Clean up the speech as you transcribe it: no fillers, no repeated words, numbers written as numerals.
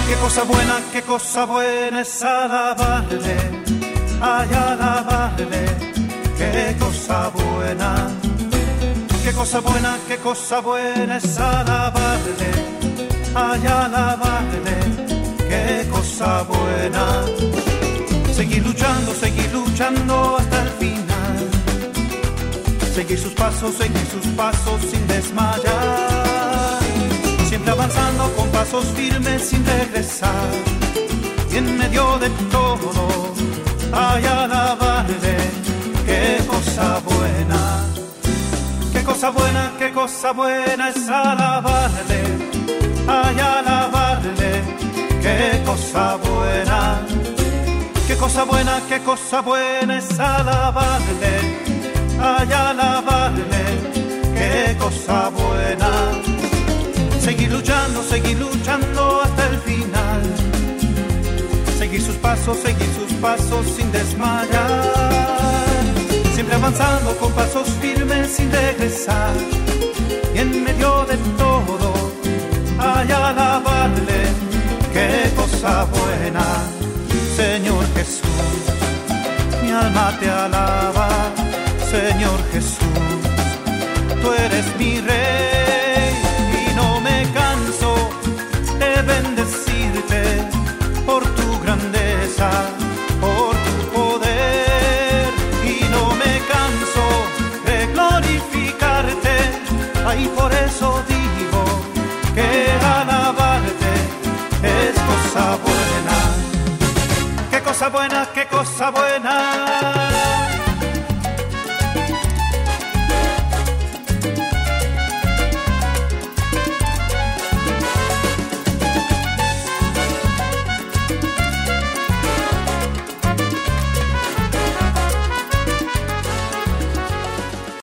qué cosa buena es alabarle, ay alabarle, qué cosa buena. Qué cosa buena es alabarle, ay alabarle, qué cosa buena. Seguir luchando hasta el final. Seguir sus pasos sin desmayar. Siempre avanzando con pasos firmes sin regresar. Y en medio de todo, ay alabarle, qué cosa buena. Qué cosa buena es alabarle, ay alabarle, qué cosa buena. Qué cosa buena es alabarle, ay alabarle, qué cosa buena. Seguir luchando hasta el final. Seguir sus pasos sin desmayar. Siempre avanzando con pasos firmes sin regresar. Y en medio de todo, ay alabarle, qué cosa buena. Señor Jesús, mi alma te alaba. Señor Jesús, tú eres mi Rey. Y no me canso de bendecirte por tu grandeza, por tu poder. Y no me canso de glorificarte. Ay, por eso digo que alabarte es cosa buena. Qué cosa buena, qué cosa buena.